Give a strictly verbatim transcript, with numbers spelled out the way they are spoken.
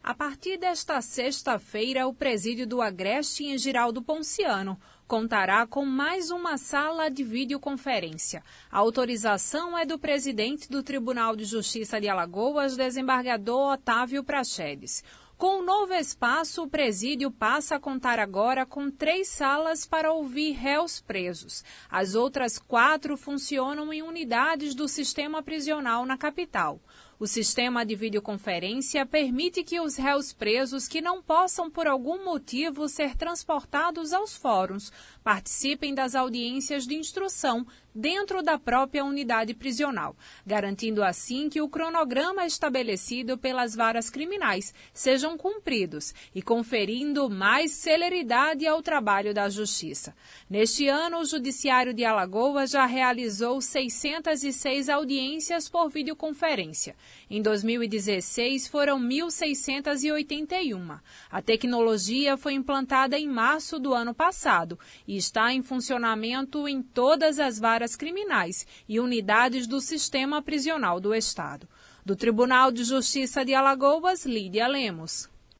A partir desta sexta-feira, o presídio do Agreste, em Giraldo Ponciano, contará com mais uma sala de videoconferência. A autorização é do presidente do Tribunal de Justiça de Alagoas, desembargador Otávio Praxedes. Com o novo espaço, o presídio passa a contar agora com três salas para ouvir réus presos. As outras quatro funcionam em unidades do sistema prisional na capital. O sistema de videoconferência permite que os réus presos que não possam, por algum motivo, ser transportados aos fóruns participem das audiências de instrução dentro da própria unidade prisional, garantindo assim que o cronograma estabelecido pelas varas criminais sejam cumpridos e conferindo mais celeridade ao trabalho da Justiça. Neste ano, o Judiciário de Alagoas já realizou seiscentas e seis audiências por videoconferência. Em dois mil e dezesseis, foram mil seiscentas e oitenta e uma. A tecnologia foi implantada em março do ano passado e está em funcionamento em todas as varas criminais e unidades do sistema prisional do Estado. Do Tribunal de Justiça de Alagoas, Lídia Lemos.